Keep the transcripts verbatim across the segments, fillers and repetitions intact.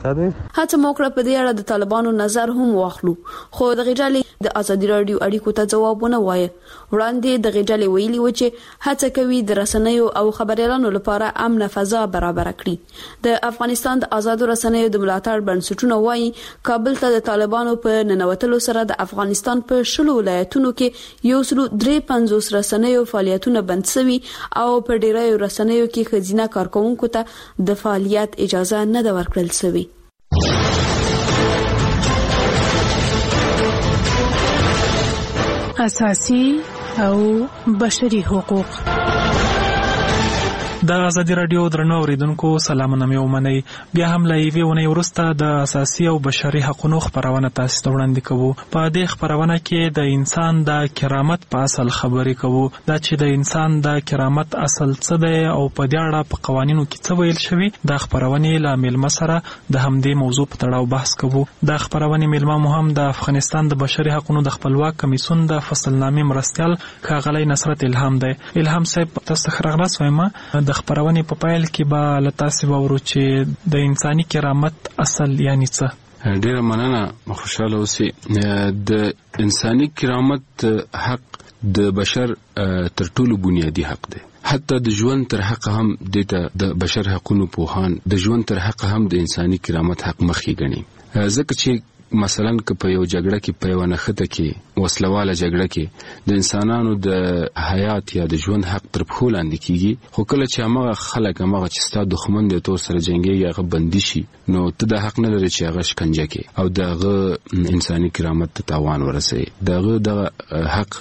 زیاته ده. هڅه موکړه په دې اړه د طالبانو نظر هم واخلو، خو د غېډلې د ازادي رادیو اړیکو ته ځوابونه وایي. وړاندې د غېډلې ویلي و چې هڅه کوي د رسنیو او خبريالانو لپاره امن فضا برابر کړي. د افغانستان د آزادو رسنیو د ملاتړ بنسټونه وایي کابل ته د طالبانو په ننوتلو سره د افغانستان په شلو ولایتونو کې یو سل درې پنځوس رسنیو فعالیتونه بند شوي او په ډیرو رسنیو کې خزینه کارکونکو ته د فعالیت اجازه نه ده ورکړل شوې. اساسي او بشري حقوق. د ازادي رادیو درنو اوریدونکو سلامونه مې ومنئ. بیا هم له یوې ونې وروسته د اساسي او بشري حقوقو خبرونه تاسو ته وړاندې کوو. په دې خبرونه کې د انسان د کرامت په اصل خبرې کوو، دا چې د انسان د کرامت اصل څه دی او په دې اړه په قوانینو کې څه ویل شوي. د خبرونې له میلمه سره د همدې موضوع په تړاو بحث کوو. د خبرونې میلمه مو هم د افغانستان د بشري حقوقو د خپلواک کمیسیون د فصلنامې مرستیال ښاغلی نصرت الهام دی. الهام صاحب تاسو ته ښه راغلاست وایم. د خبرونې په پایل کې به له تاسو وورو چې د انساني کرامت اصل یعنی څه. ډیره مننه، خوشاله اوسئ. د انساني کرامت حق د بشر تر ټولو بنیادی حق دی. حتی د ژوند تر حق هم د بشر حقوقو پوهان د ژوند تر حق هم د انساني کرامت حق مخکې ګڼي. ځکه چې مثلا که په یو جګړه کې په یو نښته کې وسلواله جګړه کې د انسانانو د حیات یا د ژوند حق تر پښو لاندې کیږي، خو کله چې هغه خلک هغه چې ستا دښمن دی تو سره جنگي هغه بندي شي، نو ته د حق نه لري چې هغه شکنجه کې او دغه انساني کرامت ته تاوان ورسوي. دغه د حق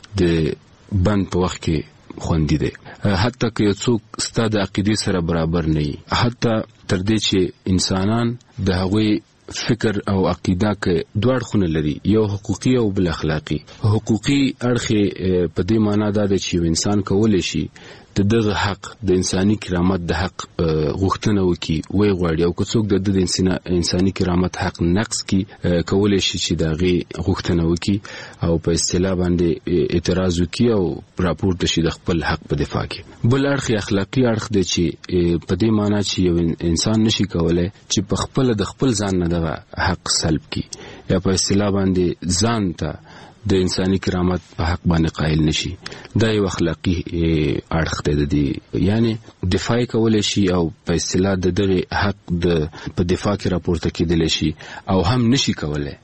د بند په وخت کې خوندي دی. حتی که یو څوک ستا د عقیدې سره برابر نه وي، حتی تر دې چې انسانان د هغوی فکر او عقیده کې دوه اړخونه لري، یو حقوقي او بل اخلاقی. حقوقي اړخ په دې معنی دا دی چې انسان کولای شي د دغه حق د انساني کرامت د حق غوښتنه وکړي، وی غواړي، او که څوک د انساني کرامت حق نقص کړي کولای شي چې دغه غوښتنه وکړي او په اصطلاح باندې اعتراض وکړي او راپورته شي د خپل حق په دفاع کې. بل اړخ اخلاقی اړخ دی چې په دې معنی چې یو انسان نشي کولای چې په خپل د خپل ځان نه دغه حق سلب کړي یا په اصطلاح باندې ځان ته د انساني کرامت په حق باندې قائل نشي. دا یو اخلاقی اړخ دی د دې، یعنی دفاع کولای شي او په اصطلاح د دغه حق د په دفاع کې راپورته کېدلی شي، او هم نشي کولای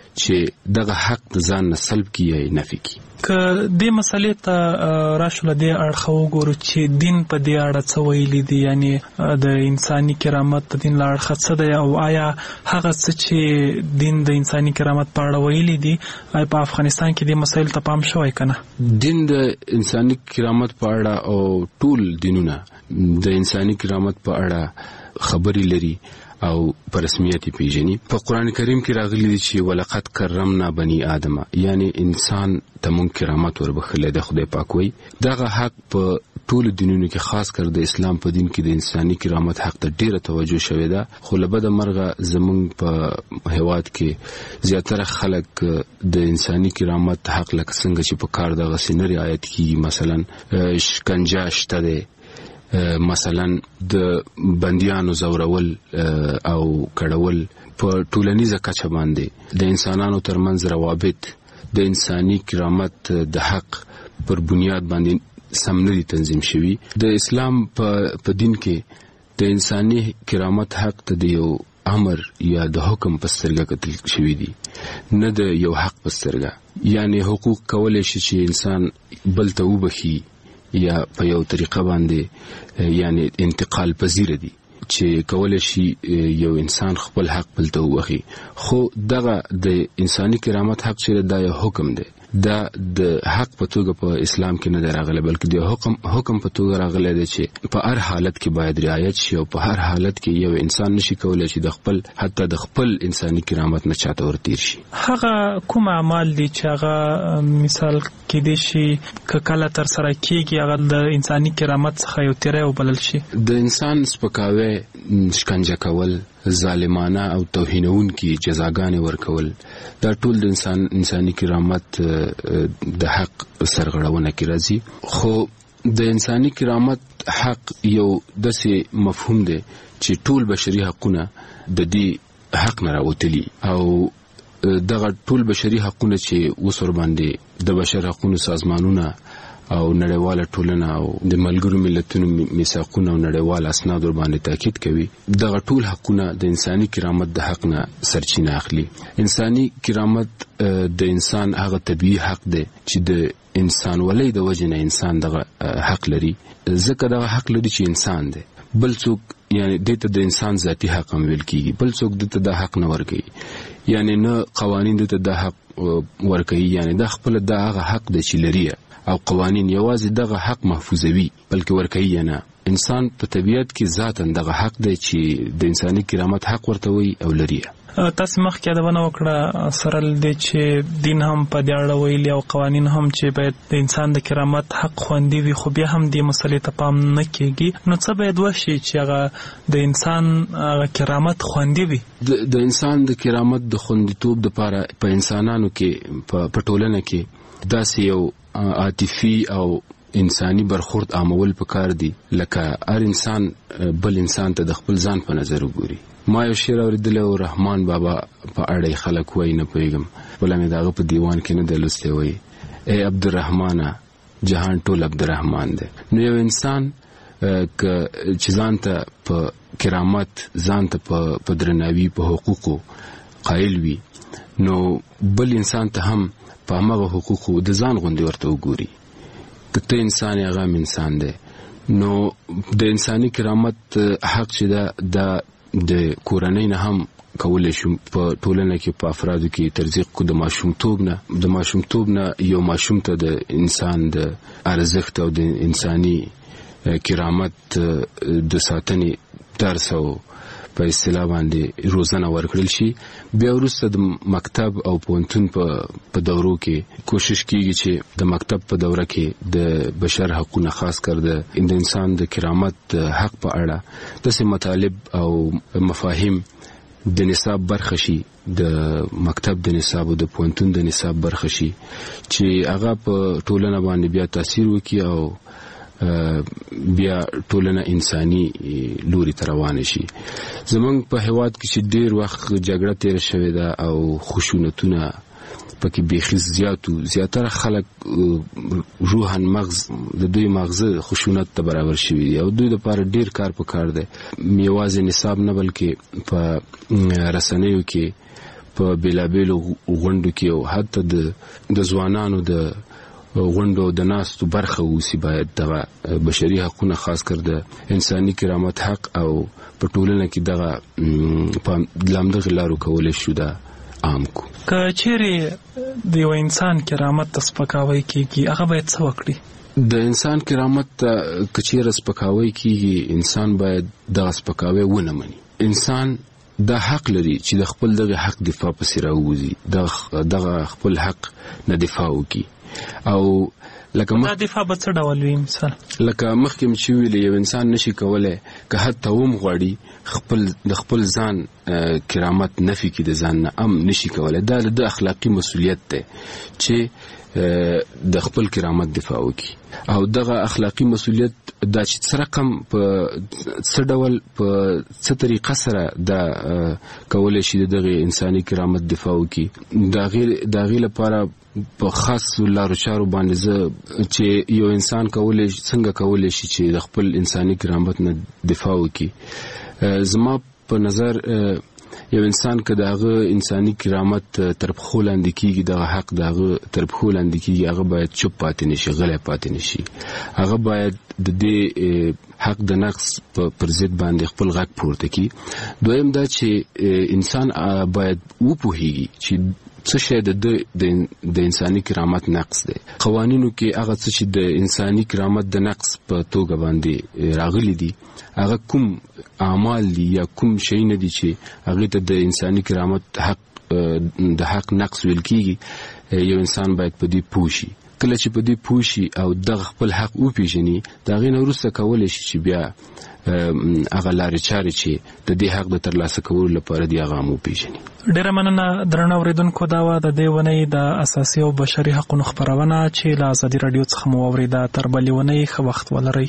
چې دغه حق د ځان نه سلب کړي یا نفي کړي. که دې مسلې ته راشو له دې اړخه وګورو چې دین په دې اړه څه ویلي دي، یعنی د انساني کرامت د دین له اړخه څه دی، او آیا هغه څه چې دین د انساني کرامت په اړه ویلي دي آیا په افغانستان کې دې مسایل ته پام شوی که نه؟ دین د انساني کرامت په اړه او ټول دینونه د انساني کرامت په اړه خبرې لري او په رسمیت پیژني. په قران کریم کې راغلي دي چې ولقد کرمنا بني آدم، یعنی انسان ته مونږ کرامت وربخښلی دی. خدای پاک وایي دغه حق په ټول دینونو کې، خاص کر د اسلام په دین کې د انساني کرامت حق ته ډیره توجه شوې ده. خو له بده مرغه زمونږ په هیواد کې زیاتره خلک د انساني کرامت حق لکه څنګه چې په کار دغه سي نه رعایت کیږي. مثلا شکنجه شته دی، مثلا د بندیانو زورول او کړول په ټولنیزه کچه باندې د انسانانو ترمنځ روابط د انساني کرامت د حق پر بنیاد باندې سم نه دي تنظیم شوي. د اسلام په دین کې د انساني کرامت حق ته د یو امر یا د حکم په سترګه کتل شوي دي، نه د یو حق په سترګه. یعنی حقوق کولای شي چې انسان بل ته وبخي یا په یو طریقه باندې یعنی انتقال پذیر دي چې کولای شي یو انسان خپل حق بل ته وبخي. خو دغه د انساني کرامت حق چې دا یو حکم دی، دا د حق په توګه په اسلام کې نه دی راغلی، بلکې د حکم حکم په توګه راغلی دی چې په هر حالت کې باید رعایت شي، او په هر حالت کې یو انسان نشي کولای چې د خپل حتی د خپل انساني کرامت نه چاته ورتیر شي. هغه کوم اعمال دي چې هغه مثال کې دي شي که کله تر سره کېږي هغه د انساني کرامت څخه یو تیری وبلل شي؟ د انسان سپکاوی، شکنجه کول، ظالمانه او توهینون کی جزاګانې ورکول، دا ټول د انسان انساني کرامت د حق سرغړونه کې راځي. خو د انساني کرامت حق یو داسې مفهوم دی چې ټول بشري حقونه د دې حق نه راوتلی او دغه ټول بشري حقوقونه چې وسور باندې د بشر حقوقو سازمانونه او نړیواله ټولنه او د ملګرو ملتونو میثاقونه او نړیوال اسناد ور باندې تاکید کوي دغه ټول حقوقونه د انساني کرامت د حق نه سرچینه اخلي. انساني کرامت د انسان هغه طبيعي حق دی چې د انسان ولې د وجنه انسان دغه حق لري، ځکه دغه حق لري چې انسان دی، بل څوک یعنی دته د انسان ذاتی حق هم ویل کیږي، بل څوک دته د حق نه ورګي، یعنی نه قوانین دته د حق ورګي، یعنی د خپل د هغه حق د چلري او قوانین یوازې دغه حق محفوظوي بلکې ورکوي نه. انسان په طبیعت کې ذاتاً دغه حق دی چې د انساني کرامت حق ورته وي او لري. تاسو مخکې دا ونه وکړه سره د چې دین هم په دې اړه ویلي او قوانین هم چې باید د انسان د کرامت حق خوندي وي، خو بیا هم د مسلې ته پام نه کیږي. نو څه باید وشي چې هغه د انسان هغه کرامت خوندي وي؟ د انسان د کرامت د خوندیتوب لپاره په انسانانو کې په ټولنه کې داسې یو عاطفي او انساني برخورد عامول پکار دي، لکه هر انسان بل انسان ته د خپل ځان په نظر وګوري. ما یو شعر اوریدلی او رحمان بابا په اړه خلک وایي نه پوهېږم، بله مې د هغه په دیوان کې نه دی لوستی، وایي ای عبدالرحمانه جهان ټول عبدالرحمان دی. نو یو انسان چې ځان ته په کرامت، ځان ته په درناوي، په حقوقو قایل وي، نو بل انسان ته هم په هغه حقوقو د ځان غوندې ورته وګوري. که ته انسان یې، هغه هم انسان دی. نو د انساني کرامت حق چې ده د د کورنۍ نه هم کولی شو په ټولنه کې په افرادو کې ترزیق کو. د ماشومتوب نه د ماشومتوب نه یو ماشوم ته د انسان د ارزښت او د انساني کرامت د ساتنې درس او په اصطلاح باندې روزنه ورکړل شي. بیا وروسته د مکتب او پوهنتون په دورو کې کوشش کیږي چې د مکتب په دوره کې د بشر حقوقونه، خاص کر د انسان د کرامت حق په اړه داسې مطالب او مفاهیم د نصاب برخه شي، د مکتب د نصاب او د پوهنتون د نصاب برخه شي، چې هغه په ټولنه باندې بیا تاثیر وکړي او بیا ټولنه انساني لوري ته روان شي. زمونږ په هیواد کې چې ډیر وخت جګړه تیر شوې ده او خشونتونه پکې بیخي زیاتو، زیاتره خلک روحن مغز د دوی مغزه خشونت ته برابر شوي دي او دوی لپاره ډیر کار پکار دی. یوازې نصاب نه بلکې په رسنیو کې، په بیلابیلو غونډو کې او حتی د ځوانانو د غونډو د ناستو برخه اوسي. باید دغه بشري حقوقونه، خاص کر د انساني کرامت حق او په ټولنه کې دغه په لامدغه لارو کولای شو دا عام کو. که چیرې د یو انسان کرامت ته سپکاوی کیږي، هغه باید څه وکړي؟ د انسان کرامت ته که چیرې سپکاوی کیږي، انسان باید دغه سپکاوی ونه مني. انسان دا حق لري چې د خپل دغه حق دفاع پسې راووځي، دغه خپل حق نه دفاع وکړي. او لکه دا دفاع به څه ډول وي؟ مثال لکه مخکې مې چې ویلې، یو انسان نشي کولی که حتی هم غواړي خپل د خپل ځان کرامت نفي کړي، د ځان نه هم نشي کولی. دا د اخلاقي مسؤلیت دی چې د خپل کرامت دفاع وکړي. او دغه اخلاقي مسؤلیت دا چې څه رقم په څه ډول په څه طریقه سره دا کولی شي دغه انساني کرامت دفاع وکړي، د هغې لپاره په خاص لارو چارو باندې زه چې یو انسان کولی څنګه کولی شي چې د خپل انساني کرامت نه دفاع وکړي. زما په نظر یو انسان که د هغه انساني کرامت تر پښو لاندې کیږي، دغه حق د هغه تر پښو لاندې کیږي، هغه باید چوپ پاتې نشي، غلی پاتې نشي. هغه باید د دې حق د نقص پر ضد باندې خپل غږ پورته کړي. دویم دا چې انسان باید وپوهیږي چې څه شی د د انساني کرامت نقص دی. قوانینو کې هغه څه چې د انساني کرامت د نقص په توګه باندې راغلي دي، هغه کوم اعمال دي یا کوم شی نه دي چې هغه ته د انساني کرامت حق د حق نقص ویل کیږي. یو انسان باید په دې پوه شي. کله چې په دې پوه شي او دغه خپل حق وپیژني، د هغې نه وروسته کولی شي چې بیا هغه لارې چارې چې د دې حق د ترلاسه کولو لپاره دي هغه هم وپیژني. ډیره مننه درنو اورېدونکو. دا وه د دې اونۍ د اساسي او بشري حقونو خپرونه چې له ازادي راډیو څخه مو واورېده. تر بلې اونۍ ښه وخت ولرئ.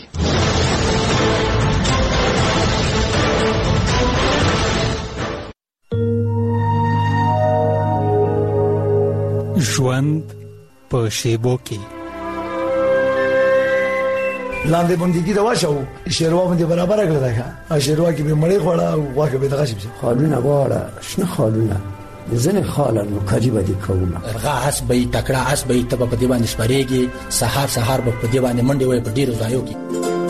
ژوند په شیبو کې لاندې باندې دا واښو شیروا باندې برابر کړل دا شیروا کې به مړې خوړه او واګه به دغه شي خالونه واړه شنه خالونه ځنه خالن نو کجی باندې کومه هغه اس به تکړه اس به تب په دی باندې سپریږي سحر سحر په دی باندې منډي وای په ډیرو ځایو کې.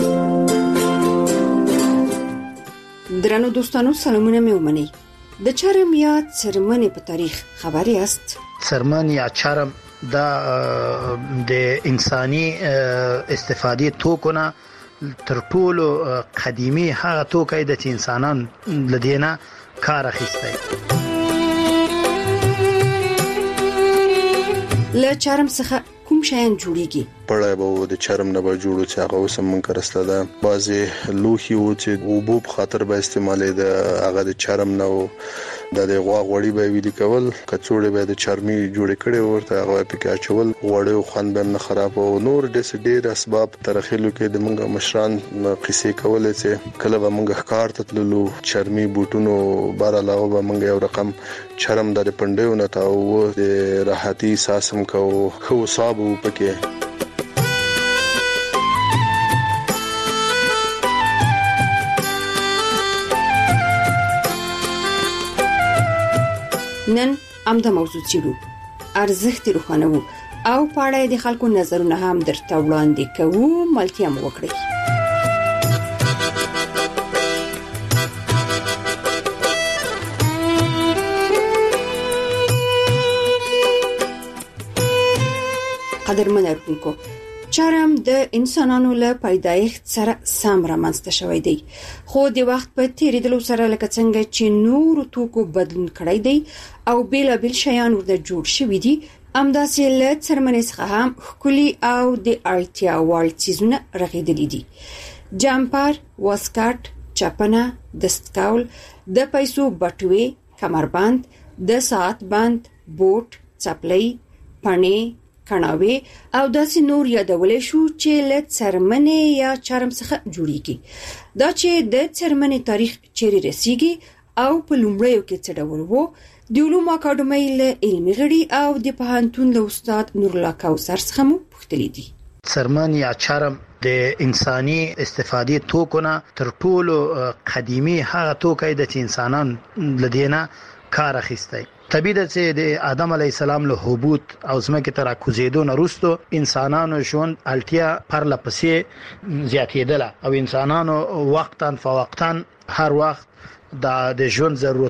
درنو دوستانو سلامونه مې ومنئ. د چرم یا څرمنې په تاریخ خبري است؟ څرمن یا چرم دا د انساني استفادې توکونه تر ټولو قديمي هغه توکي د انسانان لدينا کار اخیسته. له چرم څخه کوم شیان جوړیږي؟ پړای به د چرم نه به جوړو چې هغه اوس هم کرسته ده. بعضې لوښي و چې اوبو په خاطر به استعمالېده هغه د چرم نه و. د غوا غوړي به ویلي کول، کڅوړې به د چرمي جوړې کړې ورته هغه پکې اچول، غوړي او خوند به نه خراب او نور ډېر ډېر اسباب ترخیلو کې د منګه مشران قصې کولې چې کله به منګه ښکار ته تللو چرمي بوټونو بار علاوه به منګه یو رقم چرم د پنډیو نه تاو د راحتي ساسم کو خو صابو پکې. نن امدا موضوع چیرو ارزښت روښانه وو او پاړې د خلکو نظرونه هم درته وړاندې کوو. ملتیا مو وکړئ. قدرمن اورونکو، چرم د انسانانو له پیدایښت سره سم رامنځته شوی دی، خو د وخت په تیریدلو سره لکه څنګه چې نور توکو بدلون کړی دی او بیل بیل شیان ورته جوړ شوی دي، همداسې له څرمنې څخه هم ښکلي او د اړتیا وړ څیزونه رغېدلي دي. جمپر، واسکټ، چپنه، دستکول، د پیسو بټوې، کمربند، د ساعت بند، بوټ، څپلۍ، پڼې، کڼاوي او داسې نور یادولې شو چې له څرمنې یا چرم څخه جوړیږي. دا چې د څرمنې تاریخ چیرې رسیږي او په لومړیو کې څه ډول وو، د علومو اکاډمۍ له علمي غړي او د پوهنتون له استاد نورالله کوثر څخه مو پوښتلي دي. څرمن یا چرم د انساني استفادې توکونه تر ټولو قديمي هغه توکي د انسانان لدينا کار اخیسته. طبیعي ده چې د آدم علی السلام له هبوط او زمکه تر کوزیدو نه وروسته انسانانو ژوند الټیا پر لپسې زیاتېدله او انسانانو وقتاً فوقتاً هر وخت د ژوند ضرورت